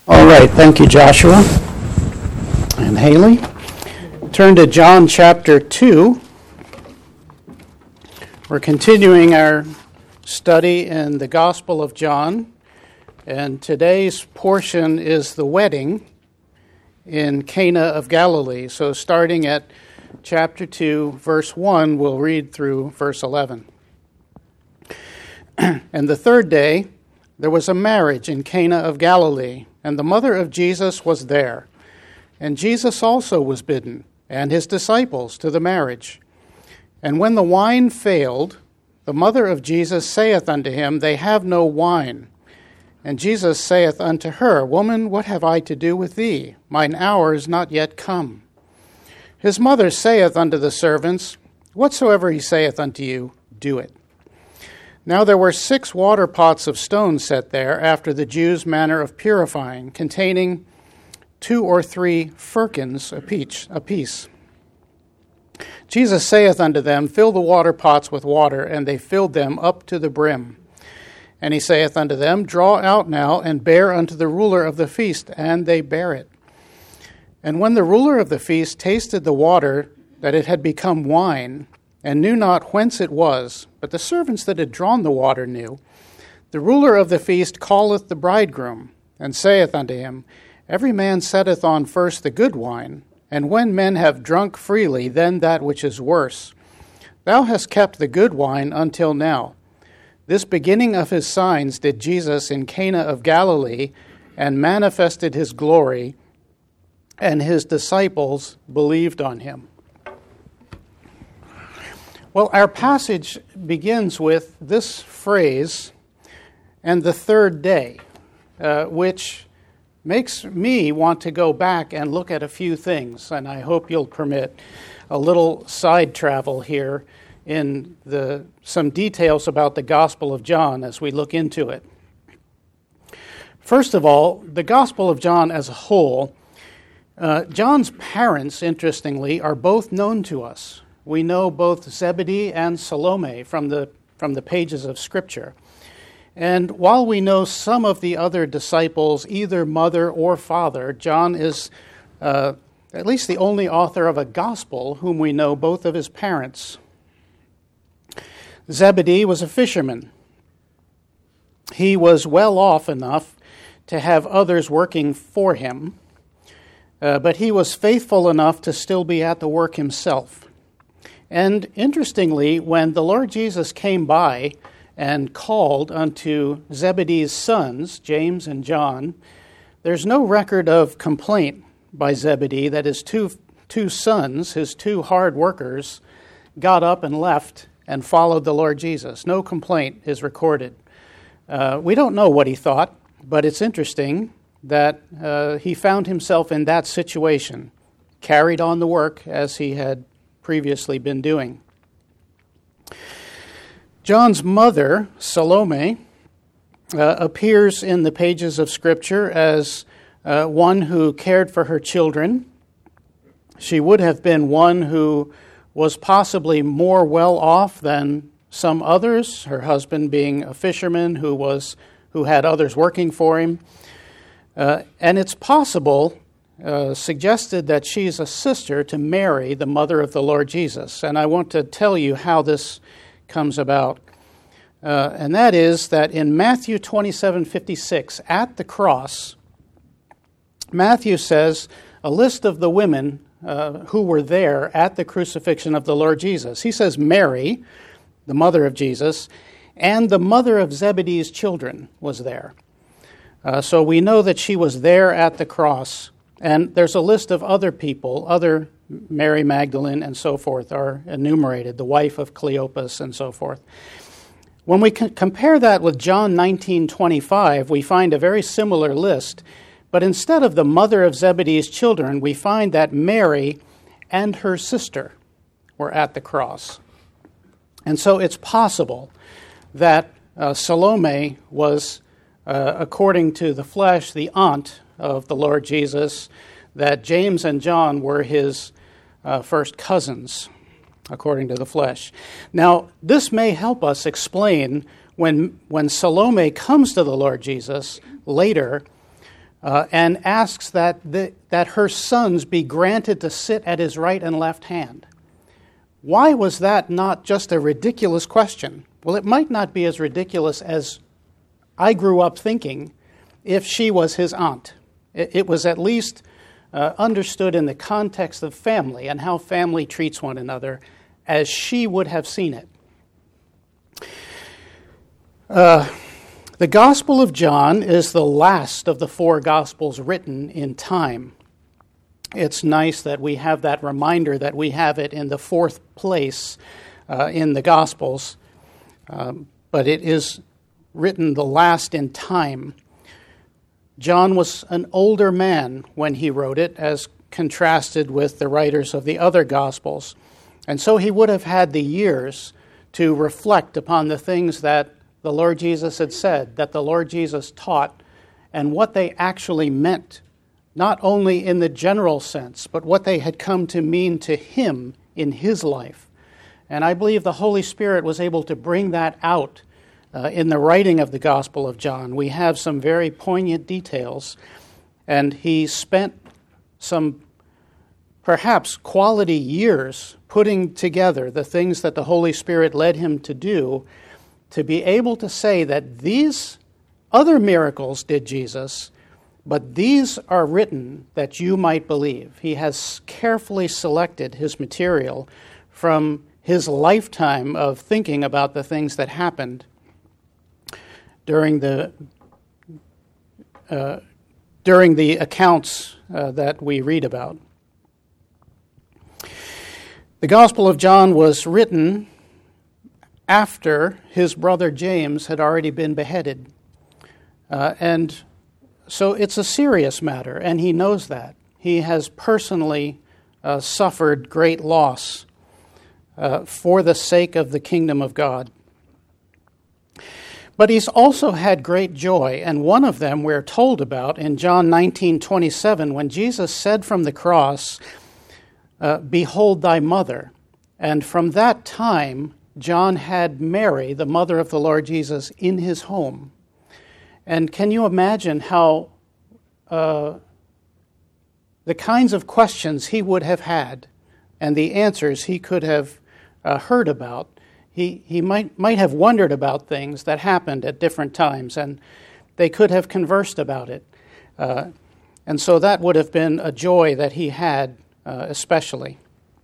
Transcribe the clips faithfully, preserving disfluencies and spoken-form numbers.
All right, thank you, Joshua and Haley. Turn to John chapter two. We're continuing our study in the Gospel of John, and today's portion is the wedding in Cana of Galilee. So starting at chapter two, verse one, we'll read through verse eleven. And the third day, there was a marriage in Cana of Galilee, and the mother of Jesus was there. And Jesus also was bidden, and his disciples, to the marriage. And when the wine failed, the mother of Jesus saith unto him, They have no wine. And Jesus saith unto her, Woman, what have I to do with thee? Mine hour is not yet come. His mother saith unto the servants, Whatsoever he saith unto you, do it. Now there were six water pots of stone set there, after the Jews' manner of purifying, containing two or three firkins apiece. Jesus saith unto them, Fill the water pots with water, and they filled them up to the brim. And he saith unto them, Draw out now, and bear unto the ruler of the feast, and they bare it. And when the ruler of the feast tasted the water, that it had become wine, and knew not whence it was, but the servants that had drawn the water knew, the ruler of the feast calleth the bridegroom, and saith unto him, Every man setteth on first the good wine, and when men have drunk freely, then that which is worse. Thou hast kept the good wine until now. This beginning of his signs did Jesus in Cana of Galilee, and manifested his glory, and his disciples believed on him. Well, our passage begins with this phrase, and the third day, uh, which makes me want to go back and look at a few things, and I hope you'll permit a little side travel here in the some details about the Gospel of John as we look into it. First of all, the Gospel of John as a whole, uh, John's parents, interestingly, are both known to us. We know both Zebedee and Salome from the from the pages of Scripture. And while we know some of the other disciples, either mother or father, John is uh, at least the only author of a gospel whom we know both of his parents. Zebedee was a fisherman. He was well off enough to have others working for him, uh, but he was faithful enough to still be at the work himself. And interestingly, when the Lord Jesus came by and called unto Zebedee's sons, James and John, there's no record of complaint by Zebedee that his two, two sons, his two hard workers, got up and left and followed the Lord Jesus. No complaint is recorded. Uh, we don't know what he thought, but it's interesting that uh, he found himself in that situation, carried on the work as he had previously been doing. John's mother, Salome, uh, appears in the pages of Scripture as uh, one who cared for her children. She would have been one who was possibly more well off than some others, her husband being a fisherman who was who had others working for him. Uh, and it's possible Uh, suggested that she's a sister to Mary, the mother of the Lord Jesus. And I want to tell you how this comes about. Uh, and that is that in Matthew twenty-seven fifty-six, at the cross, Matthew says a list of the women uh, who were there at the crucifixion of the Lord Jesus. He says Mary, the mother of Jesus, and the mother of Zebedee's children was there. Uh, so we know that she was there at the cross. And there's a list of other people, other Mary Magdalene and so forth are enumerated, the wife of Cleopas and so forth. When we c- compare that with John nineteen twenty-five, we find a very similar list, but instead of the mother of Zebedee's children, we find that Mary and her sister were at the cross. And so it's possible that uh, Salome was, uh, according to the flesh, the aunt of the Lord Jesus, that James and John were his uh, first cousins, according to the flesh. Now, this may help us explain when when Salome comes to the Lord Jesus later, uh, and asks that, the, that her sons be granted to sit at his right and left hand. Why was that not just a ridiculous question? Well, it might not be as ridiculous as I grew up thinking if she was his aunt. It, it was at least uh, understood in the context of family and how family treats one another as she would have seen it. Uh, the Gospel of John is the last of the four Gospels written in time. It's nice that we have that reminder that we have it in the fourth place uh, in the Gospels, um, but it is written the last in time. John was an older man when he wrote it, as contrasted with the writers of the other Gospels, and so he would have had the years to reflect upon the things that the Lord Jesus had said, that the Lord Jesus taught, and what they actually meant, not only in the general sense, but what they had come to mean to him in his life. And I believe the Holy Spirit was able to bring that out uh, in the writing of the Gospel of John. We have some very poignant details, and he spent some perhaps quality years putting together the things that the Holy Spirit led him to do, to be able to say that these other miracles did Jesus, but these are written that you might believe. He has carefully selected his material from his lifetime of thinking about the things that happened during the uh, during the accounts uh, that we read about. The Gospel of John was written after his brother James had already been beheaded. Uh, and so it's a serious matter, and he knows that. He has personally uh, suffered great loss uh, for the sake of the kingdom of God. But he's also had great joy, and one of them we're told about in John nineteen twenty-seven, when Jesus said from the cross, uh, "Behold thy mother." And from that time, John had Mary, the mother of the Lord Jesus, in his home. And can you imagine how uh, the kinds of questions he would have had and the answers he could have uh, heard about? He he might might have wondered about things that happened at different times, and they could have conversed about it. Uh, and so that would have been a joy that he had uh, especially.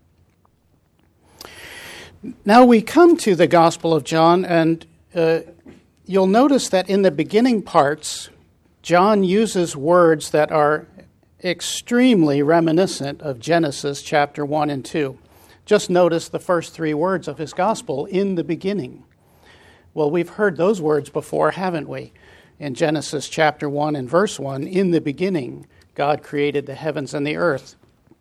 Now we come to the Gospel of John, and uh, you'll notice that in the beginning parts, John uses words that are extremely reminiscent of Genesis chapter one and two. Just notice the first three words of his Gospel, in the beginning. Well, we've heard those words before, haven't we? In Genesis chapter one and verse one, in the beginning, God created the heavens and the earth.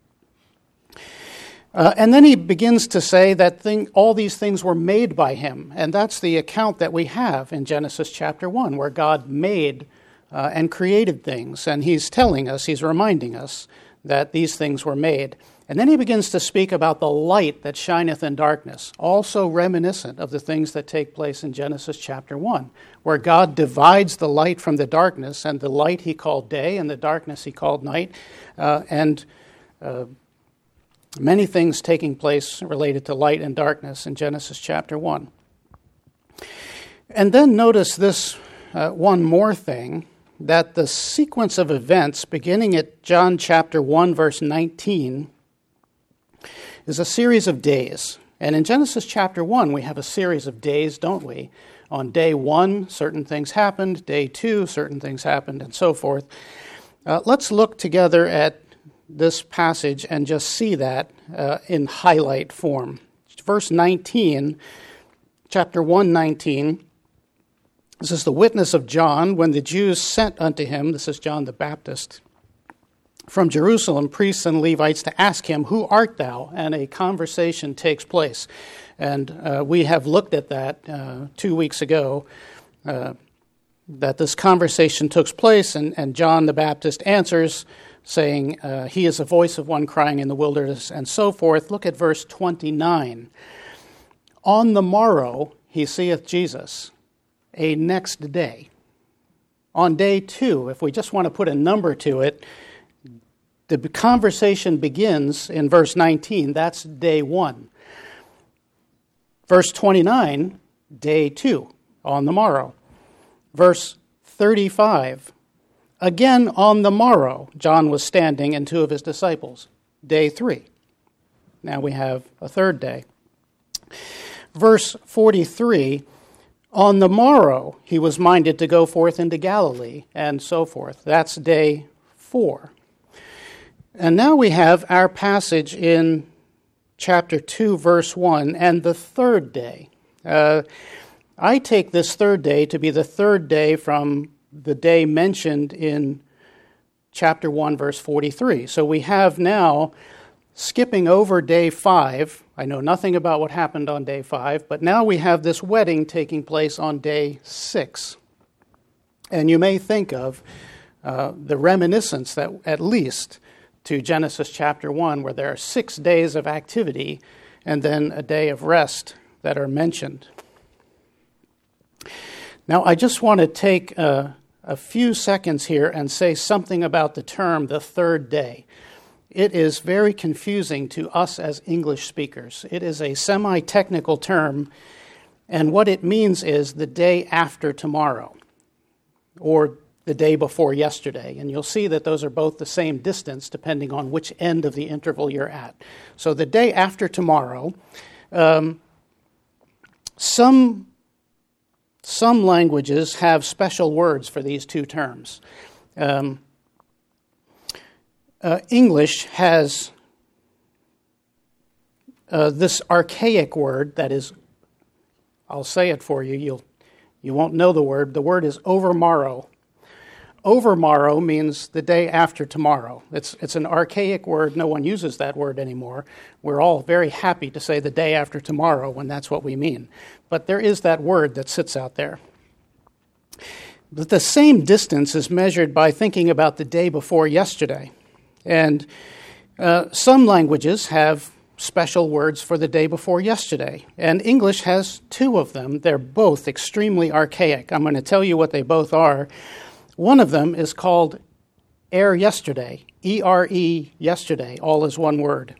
Uh, and then he begins to say that thing, all these things were made by him. And that's the account that we have in Genesis chapter one, where God made uh, and created things. And he's telling us, he's reminding us that these things were made. And then he begins to speak about the light that shineth in darkness, also reminiscent of the things that take place in Genesis chapter one, where God divides the light from the darkness, and the light he called day, and the darkness he called night, uh, and uh, many things taking place related to light and darkness in Genesis chapter one. And then notice this uh, one more thing, that the sequence of events beginning at John chapter one, verse nineteen, is a series of days. And in Genesis chapter one, we have a series of days, don't we? On day one, certain things happened. Day two, certain things happened, and so forth. Uh, let's look together at this passage and just see that uh, in highlight form. Verse nineteen, chapter one, nineteen. This is the witness of John when the Jews sent unto him, this is John the Baptist, from Jerusalem, priests and Levites, to ask him, "Who art thou?" And a conversation takes place. And uh, we have looked at that uh, two weeks ago, uh, that this conversation took place, and, and John the Baptist answers, saying, uh, he is the voice of one crying in the wilderness, and so forth. Look at verse twenty-nine. On the morrow he seeth Jesus, a next day. on day two, if we just want to put a number to it, the conversation begins in verse nineteen. That's day one. Verse twenty-nine, day two, on the morrow. Verse thirty-five, again on the morrow, John was standing and two of his disciples. Day three. Now we have a third day. Verse forty-three, on the morrow he was minded to go forth into Galilee, and so forth. That's day four. And now we have our passage in chapter two, verse one, and the third day. Uh, I take this third day to be the third day from the day mentioned in chapter one, verse forty-three. So we have now, skipping over day five, I know nothing about what happened on day five, but now we have this wedding taking place on day six. And you may think of uh, the reminiscence that, at least, to Genesis chapter one, where there are six days of activity and then a day of rest that are mentioned. Now, I just want to take a, a few seconds here and say something about the term the third day. It is very confusing to us as English speakers. It is a semi-technical term, and what it means is the day after tomorrow, or the day before yesterday. And you'll see that those are both the same distance depending on which end of the interval you're at. So the day after tomorrow, um, some, some languages have special words for these two terms. Um, uh, English has uh, this archaic word that is, I'll say it for you, you'll, you won't know the word. The word is overmorrow. Overmorrow means the day after tomorrow. It's it's an archaic word. No one uses that word anymore. We're all very happy to say the day after tomorrow when that's what we mean. But there is that word that sits out there. But the same distance is measured by thinking about the day before yesterday. And uh, some languages have special words for the day before yesterday. And English has two of them. They're both extremely archaic. I'm going to tell you what they both are. One of them is called ere yesterday, E R E, yesterday, all is one word.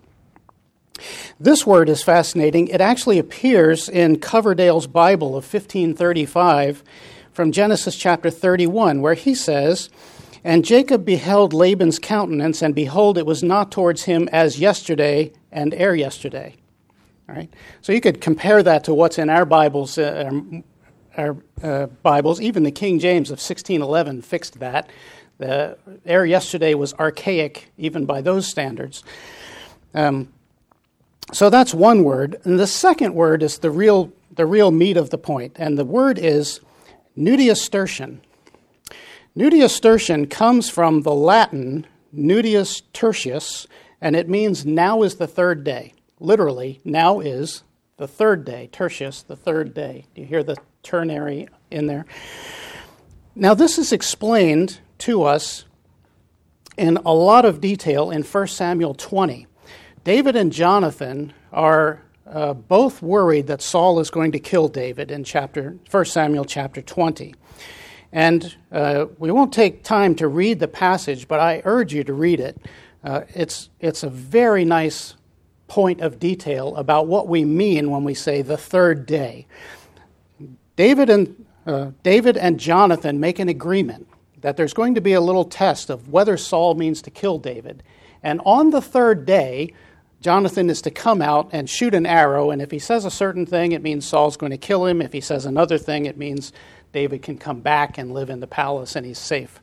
This word is fascinating. It actually appears in Coverdale's Bible of fifteen thirty-five from Genesis chapter thirty-one, where he says, and Jacob beheld Laban's countenance, and behold, it was not towards him as yesterday and ere yesterday. All right? So you could compare that to what's in our Bibles, uh, Our uh, Bibles, even the King James of sixteen eleven fixed that. The ere yesterday was archaic, even by those standards. Um, so that's one word. And the second word is the real the real meat of the point, and the word is nudius tertium. Nudius tertium comes from the Latin nudius tertius, and it means now is the third day. Literally, now is the third day. Tertius, the third day. Do you hear the ternary in there? Now, this is explained to us in a lot of detail in First Samuel twenty. David and Jonathan are uh, both worried that Saul is going to kill David in chapter First Samuel chapter twenty. And uh, we won't take time to read the passage, but I urge you to read it. Uh, it's it's a very nice point of detail about what we mean when we say the third day. David and uh, David and Jonathan make an agreement that there's going to be a little test of whether Saul means to kill David. And on the third day, Jonathan is to come out and shoot an arrow, and if he says a certain thing, it means Saul's going to kill him. If he says another thing, it means David can come back and live in the palace and he's safe.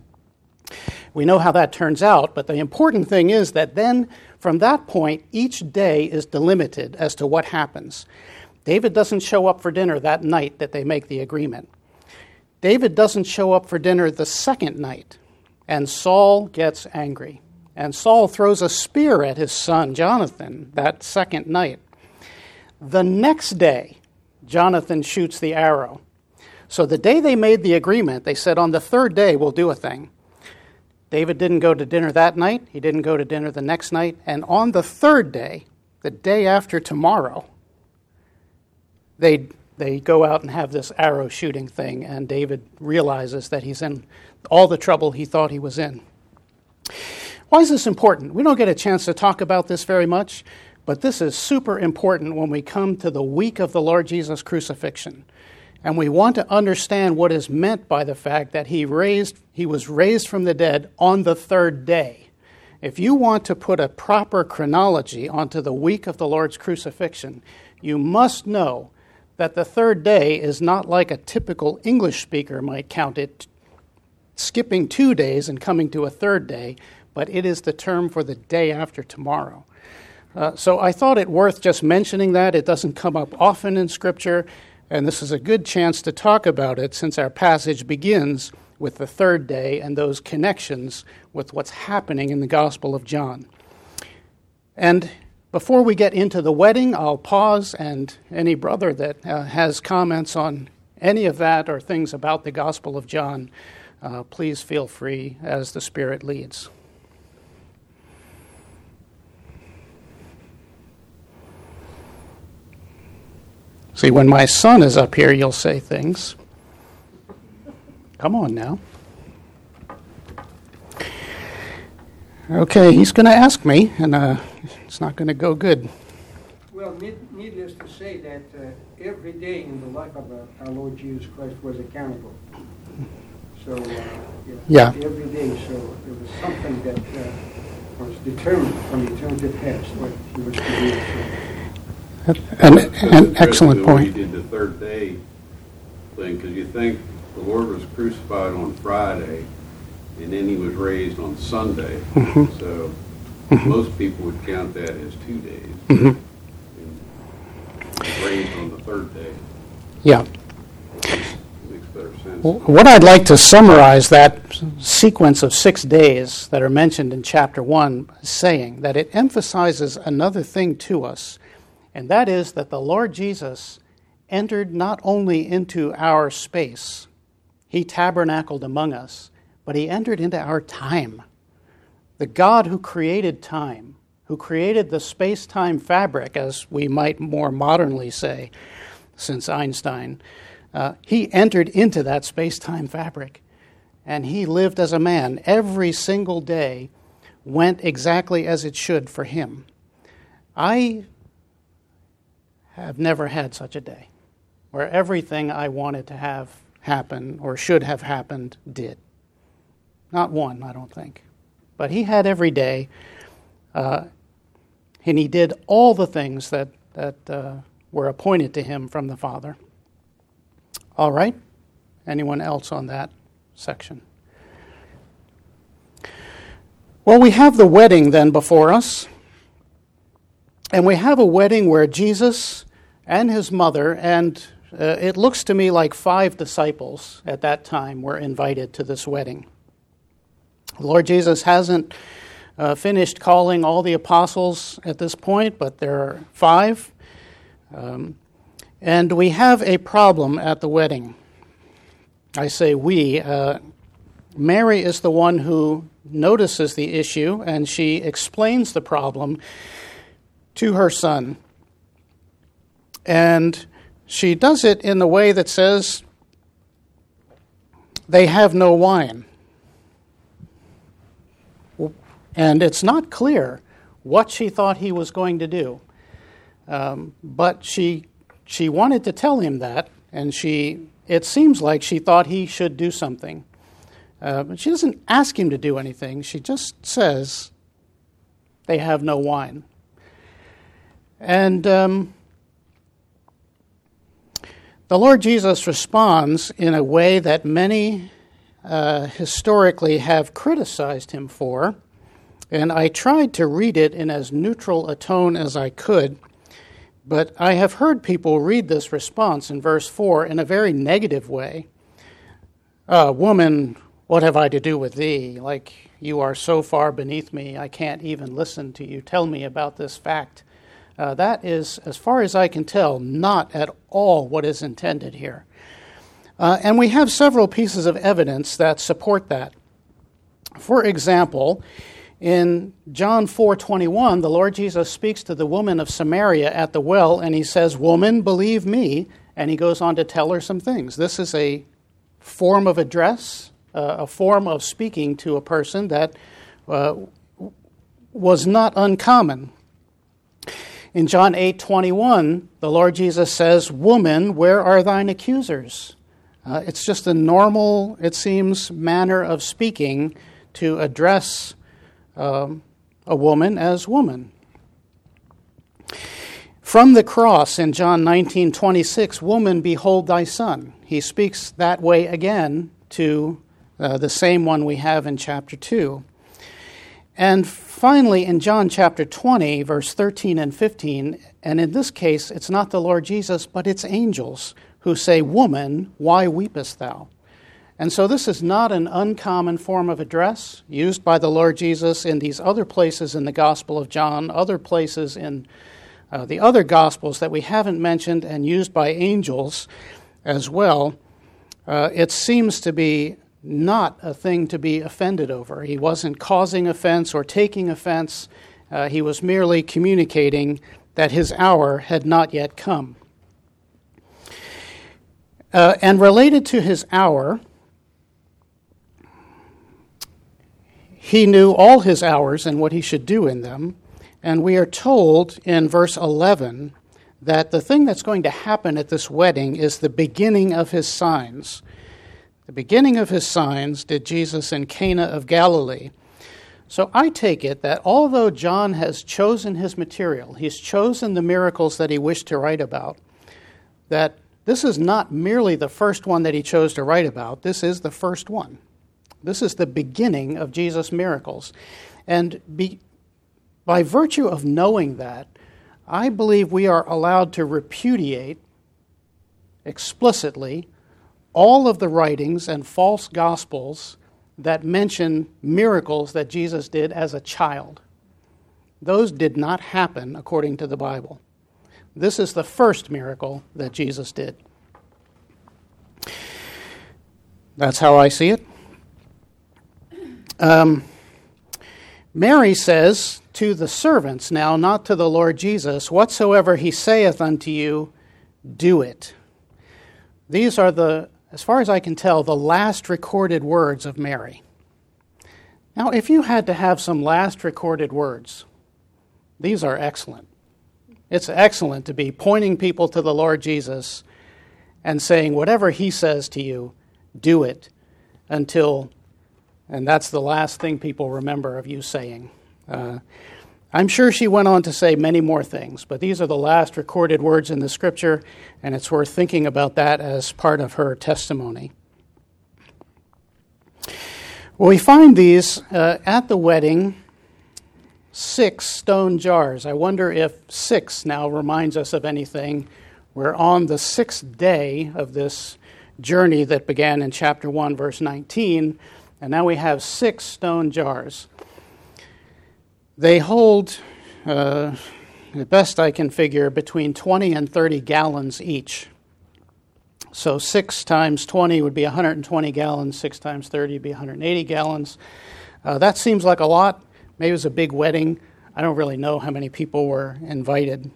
We know how that turns out, but the important thing is that then, from that point, each day is delimited as to what happens. David doesn't show up for dinner that night that they make the agreement. David doesn't show up for dinner the second night, and Saul gets angry. And Saul throws a spear at his son, Jonathan, that second night. The next day, Jonathan shoots the arrow. So the day they made the agreement, they said, on the third day, we'll do a thing. David didn't go to dinner that night. He didn't go to dinner the next night. And on the third day, the day after tomorrow, they they go out and have this arrow shooting thing, and David realizes that he's in all the trouble he thought he was in. Why is this important? We don't get a chance to talk about this very much, but this is super important when we come to the week of the Lord Jesus' crucifixion. And we want to understand what is meant by the fact that he raised, he was raised from the dead on the third day. If you want to put a proper chronology onto the week of the Lord's crucifixion, you must know that the third day is not like a typical English speaker might count it, skipping two days and coming to a third day, but it is the term for the day after tomorrow. Uh, so I thought it worth just mentioning that. It doesn't come up often in Scripture, and this is a good chance to talk about it since our passage begins with the third day and those connections with what's happening in the Gospel of John. And before we get into the wedding, I'll pause, and any brother that uh, has comments on any of that or things about the Gospel of John, uh, please feel free as the Spirit leads. See, when my son is up here, you'll say things. Come on now. Okay, he's going to ask me, and uh, it's not going to go good. Well, need, needless to say that uh, every day in the life of uh, our Lord Jesus Christ was accountable. So, uh, yeah, yeah, every day. So it was something that uh, was determined from eternity past what he was to do. So. An, an excellent point. He did the third day thing, because you think the Lord was crucified on Friday, and then he was raised on Sunday. Mm-hmm. So mm-hmm. most people would count that as two days. Mm-hmm. And he was raised on the third day. Yeah. Makes better sense. Well, what I'd like to summarize that sequence of six days that are mentioned in chapter one, saying that it emphasizes another thing to us. And that is that the Lord Jesus entered not only into our space, he tabernacled among us, but he entered into our time. The God who created time, who created the space-time fabric, as we might more modernly say, since Einstein, uh, he entered into that space-time fabric. And he lived as a man. Every single day went exactly as it should for him. I have never had such a day where everything I wanted to have happen or should have happened did. Not one, I don't think. But he had every day, uh, and he did all the things that, that uh, were appointed to him from the Father. All right? Anyone else on that section? Well, we have the wedding then before us. And we have a wedding where Jesus and his mother, and uh, it looks to me like five disciples at that time were invited to this wedding. The Lord Jesus hasn't uh, finished calling all the apostles at this point, but there are five. Um, and we have a problem at the wedding. I say we. Uh, Mary is the one who notices the issue, and she explains the problem to her son. And she does it in the way that says, they have no wine. And it's not clear what she thought he was going to do. Um, but she she wanted to tell him that, and she it seems like she thought he should do something. Uh, but she doesn't ask him to do anything. She just says, they have no wine. And um, the Lord Jesus responds in a way that many uh, historically have criticized him for, and I tried to read it in as neutral a tone as I could, but I have heard people read this response in verse four in a very negative way. Uh, woman, what have I to do with thee? Like, you are so far beneath me, I can't even listen to you tell me about this fact. Uh, that is, as far as I can tell, not at all what is intended here. Uh, and we have several pieces of evidence that support that. For example, in John four twenty-one, the Lord Jesus speaks to the woman of Samaria at the well, and he says, "Woman, believe me, and he goes on to tell her some things. This is a form of address, uh, a form of speaking to a person that uh, was not uncommon. In John eight twenty-one, the Lord Jesus says, "Woman, where are thine accusers?" Uh, it's just a normal, it seems, manner of speaking to address um, a woman as woman. From the cross in John nineteen twenty-six, "Woman, behold thy son." He speaks that way again to uh, the same one we have in chapter two. And finally, in John chapter twenty, verse thirteen and fifteen, and in this case, it's not the Lord Jesus, but it's angels who say, "Woman, why weepest thou?" And so this is not an uncommon form of address used by the Lord Jesus in these other places in the Gospel of John, other places in uh, the other Gospels that we haven't mentioned, and used by angels as well. Uh, it seems to be not a thing to be offended over. He wasn't causing offense or taking offense. Uh, he was merely communicating that his hour had not yet come. Uh, and related to his hour, he knew all his hours and what he should do in them. And we are told in verse eleven that the thing that's going to happen at this wedding is the beginning of his signs. The beginning of his signs did Jesus in Cana of Galilee. So I take it that although John has chosen his material, he's chosen the miracles that he wished to write about, that this is not merely the first one that he chose to write about. This is the first one. This is the beginning of Jesus' miracles. And be, by virtue of knowing that, I believe we are allowed to repudiate explicitly all of the writings and false gospels that mention miracles that Jesus did as a child. Those did not happen according to the Bible. This is the first miracle that Jesus did. That's how I see it. Um, Mary says to the servants now, not to the Lord Jesus, "Whatsoever he saith unto you, do it." These are the, as far as I can tell, the last recorded words of Mary. Now, if you had to have some last recorded words, these are excellent. It's excellent to be pointing people to the Lord Jesus and saying, whatever he says to you, do it until, and that's the last thing people remember of you saying. Uh, I'm sure she went on to say many more things, but these are the last recorded words in the Scripture, and it's worth thinking about that as part of her testimony. Well, we find these uh, at the wedding, six stone jars. I wonder if six now reminds us of anything. We're on the sixth day of this journey that began in chapter one, verse nineteen, and now we have six stone jars. They hold, uh, the best I can figure, between twenty and thirty gallons each. So six times twenty would be one hundred twenty gallons, six times thirty would be one hundred eighty gallons. Uh, that seems like a lot. Maybe it was a big wedding. I don't really know how many people were invited.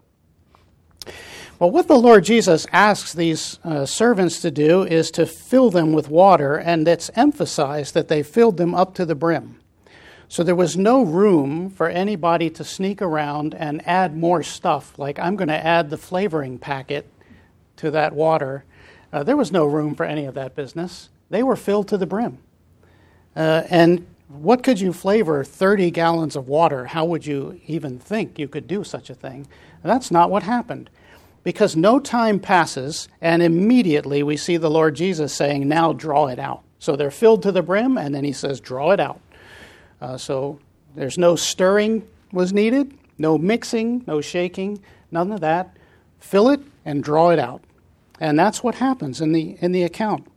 Well, what the Lord Jesus asks these uh, servants to do is to fill them with water, and it's emphasized that they filled them up to the brim. So there was no room for anybody to sneak around and add more stuff, like I'm going to add the flavoring packet to that water. Uh, there was no room for any of that business. They were filled to the brim. Uh, and what could you flavor thirty gallons of water? How would you even think you could do such a thing? And that's not what happened. Because no time passes, and immediately we see the Lord Jesus saying, now draw it out. So they're filled to the brim, and then he says, draw it out. Uh, so there's no stirring was needed, no mixing, no shaking, none of that. Fill it and draw it out. And that's what happens in the in the account.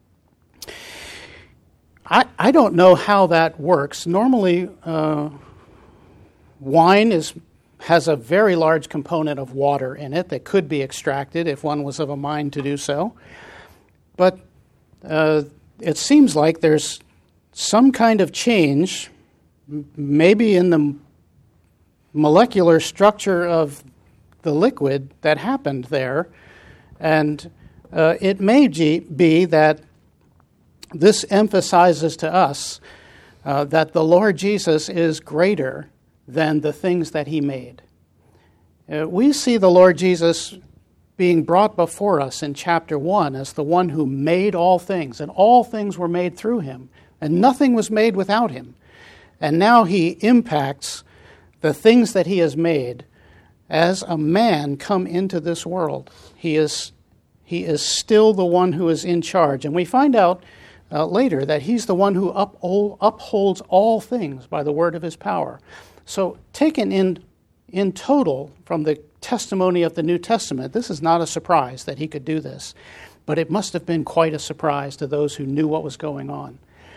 I, I don't know how that works. Normally, uh, wine is has a very large component of water in it that could be extracted if one was of a mind to do so. But uh, it seems like there's some kind of change, maybe in the molecular structure of the liquid that happened there, And uh, it may be that this emphasizes to us uh, that the Lord Jesus is greater than the things that he made. Uh, we see the Lord Jesus being brought before us in chapter one as the one who made all things, and all things were made through him, and nothing was made without him. And now he impacts the things that he has made as a man come into this world. He is he is still the one who is in charge. And we find out uh, later that he's the one who uphold, upholds all things by the word of his power. So taken in in total from the testimony of the New Testament, this is not a surprise that he could do this. But it must have been quite a surprise to those who knew what was going on.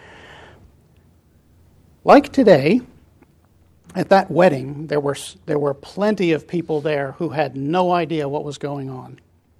Like today, at that wedding, there were there were plenty of people there who had no idea what was going on.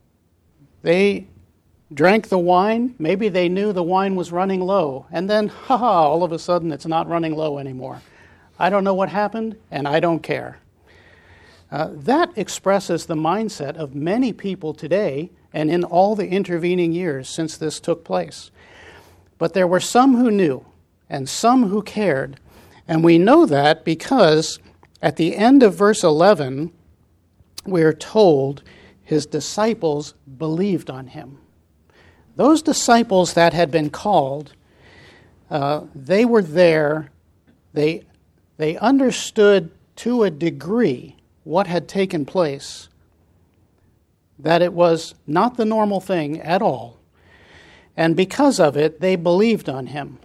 They drank the wine. Maybe they knew the wine was running low. And then, ha-ha, all of a sudden it's not running low anymore. I don't know what happened, and I don't care. Uh, that expresses the mindset of many people today and in all the intervening years since this took place. But there were some who knew and some who cared. And we know that because at the end of verse eleven, we are told his disciples believed on him. Those disciples that had been called, uh, they were there. They, they understood to a degree what had taken place, that it was not the normal thing at all. And because of it, they believed on him.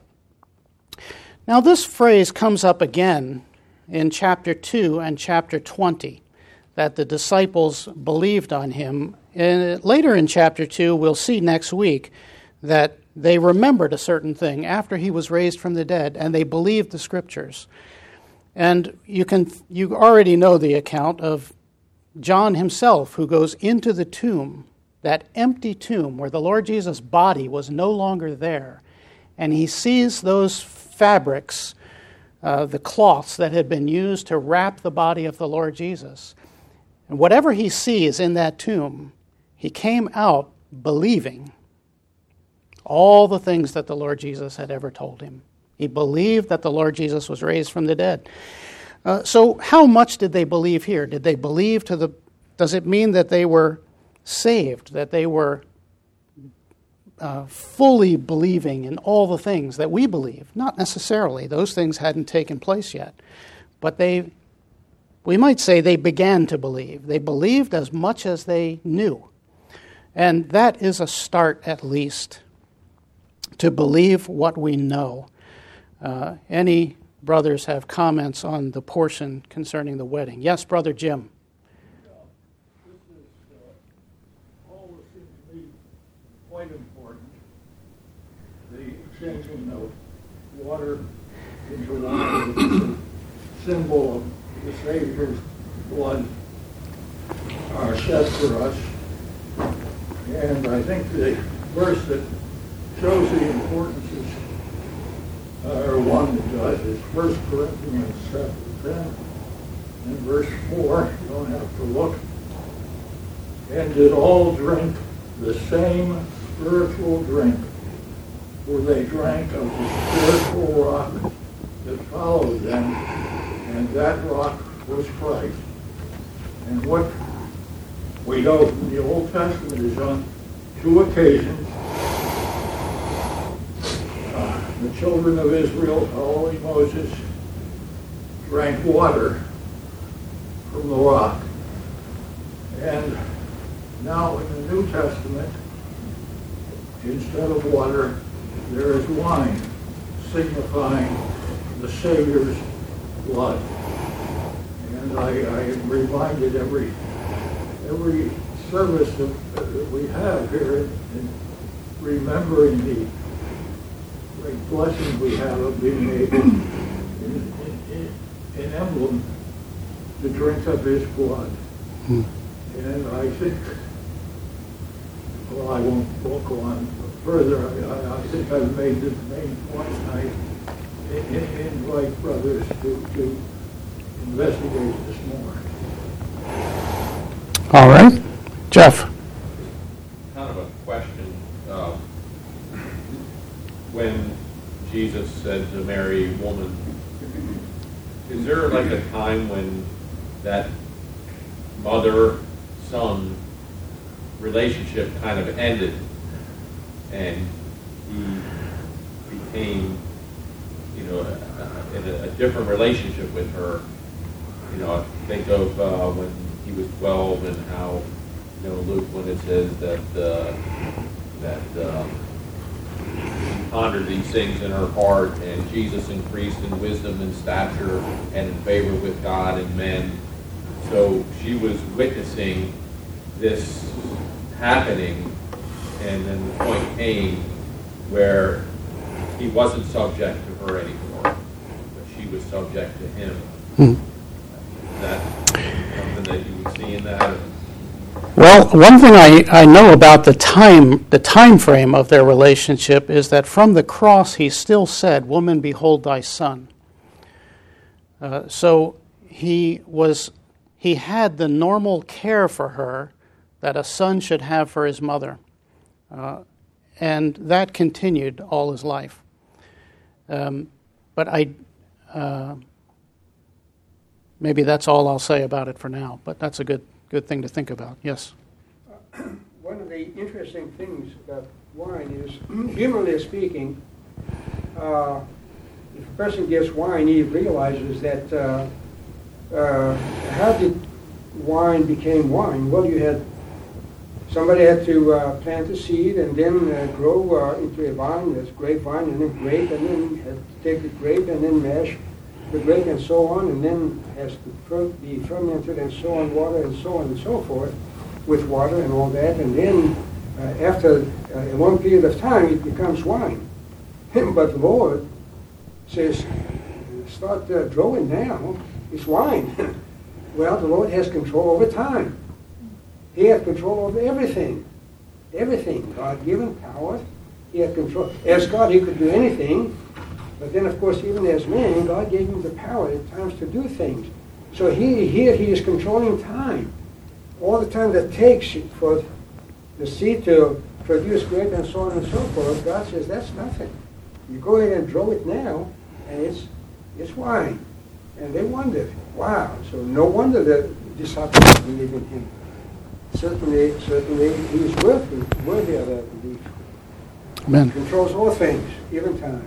Now, this phrase comes up again in chapter two and chapter twenty, that the disciples believed on him. And later in chapter two, we'll see next week that they remembered a certain thing after he was raised from the dead, and they believed the scriptures. And you can you already know the account of John himself, who goes into the tomb, that empty tomb where the Lord Jesus' body was no longer there, and he sees those fabrics, uh, the cloths that had been used to wrap the body of the Lord Jesus. And whatever he sees in that tomb, he came out believing all the things that the Lord Jesus had ever told him. He believed that the Lord Jesus was raised from the dead. Uh, so how much did they believe here? Did they believe to the... Does it mean that they were saved, that they were uh, fully believing in all the things that we believe? Not necessarily. Those things hadn't taken place yet. But they, we might say they began to believe. They believed as much as they knew. And that is a start, at least, to believe what we know. Uh, any brothers have comments on the portion concerning the wedding? Yes, Brother Jim. Yeah, this is uh, always seems to me quite important. The exchanging of water into wine is a symbol of the Savior's blood are shed for us. And I think the verse that shows the importance is Uh, or one that does, is First Corinthians chapter ten, and verse four, you don't have to look. And did all drink the same spiritual drink, for they drank of the spiritual rock that followed them, and that rock was Christ. And what we know from the Old Testament is on two occasions, the children of Israel, following Moses, drank water from the rock. And now in the New Testament, instead of water, there is wine, signifying the Savior's blood. And I, I am reminded every every service that, that we have here in, in remembering the great blessing we have of being able, in, in, in emblem, to drink of his blood. Hmm. And I think, well, I won't, won't go on further. I, I think I've made the main point. I in, in, invite brothers to, to investigate this more. All right. Jeff. Jesus said to Mary, "Woman," is there like a time when that mother-son relationship kind of ended and he became, you know, a, in a, a different relationship with her? You know, think of uh, when he was twelve and how, you know, Luke, when it says that uh, that um, she pondered these things in her heart, and Jesus increased in wisdom and stature and in favor with God and men. So she was witnessing this happening, and then the point came where he wasn't subject to her anymore, but she was subject to him. Hmm. Is that something that you would see in that? Well, one thing I, I know about the time the time frame of their relationship is that from the cross he still said, "Woman, behold thy son." Uh, so he was he had the normal care for her that a son should have for his mother, uh, and that continued all his life. Um, but I. Uh, Maybe that's all I'll say about it for now, but that's a good good thing to think about. Yes? Uh, one of the interesting things about wine is, humanly speaking, uh, if a person gets wine, he realizes that uh, uh, how did wine became wine? Well, you had somebody had to uh, plant a seed and then uh, grow uh, into a vine, that's grapevine, and then grape, and then had to take the grape and then mash the grape and so on, and then has to fer- be fermented and so on, water and so on and so forth, with water and all that, and then uh, after uh, a long period of time it becomes wine. But the Lord says, start uh, drawing now, it's wine. Well, the Lord has control over time. He has control over everything. Everything. God-given power. He has control. As God, he could do anything. But then, of course, even as man, God gave him the power at times to do things. So he, here he is controlling time. All the time that takes for the seed to produce grape and so on and so forth, God says, that's nothing. You go ahead and draw it now, and it's it's wine. And they wondered, wow. So no wonder the disciples believe in him. Certainly, certainly, he is worthy, worthy of that belief. Amen. He controls all things, even time.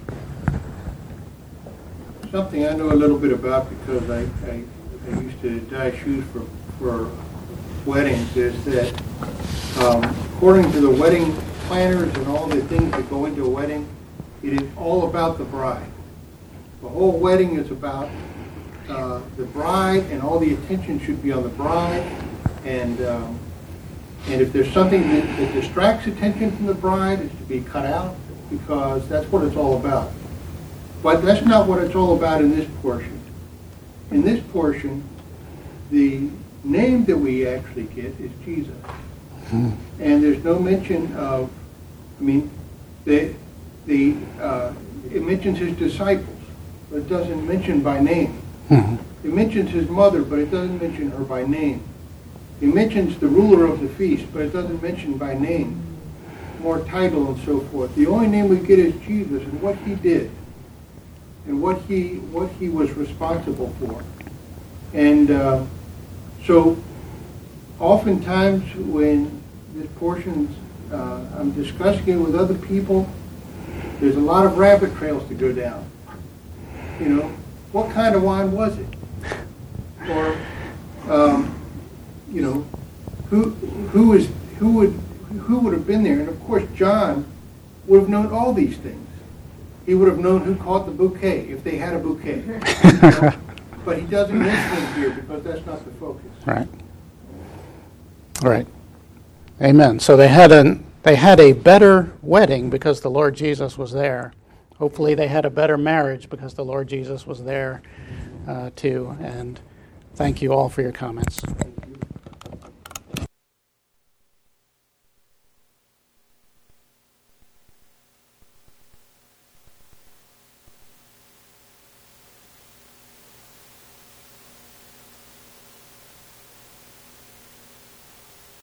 Something I know a little bit about because I, I, I used to dye shoes for, for weddings is that um, according to the wedding planners and all the things that go into a wedding, it is all about the bride. The whole wedding is about uh, the bride, and all the attention should be on the bride. And um, and if there's something that, that distracts attention from the bride, it's to be cut out, because that's what it's all about. But that's not what it's all about in this portion. In this portion, the name that we actually get is Jesus. Hmm. And there's no mention of, I mean, the, the, uh, it mentions his disciples, but it doesn't mention by name. Hmm. It mentions his mother, but it doesn't mention her by name. It mentions the ruler of the feast, but it doesn't mention by name, more title and so forth. The only name we get is Jesus and what he did, and what he what he was responsible for. And uh, so oftentimes when this portion, uh, I'm discussing it with other people, there's a lot of rabbit trails to go down. You know, what kind of wine was it? Or, um, you know, who who is who would who would have been there? And of course, John would have known all these things. He would have known who caught the bouquet if they had a bouquet. You know? But he doesn't mention it here because that's not the focus. Right. Right. Amen. So they had a they had a better wedding because the Lord Jesus was there. Hopefully, they had a better marriage because the Lord Jesus was there uh, too. And thank you all for your comments.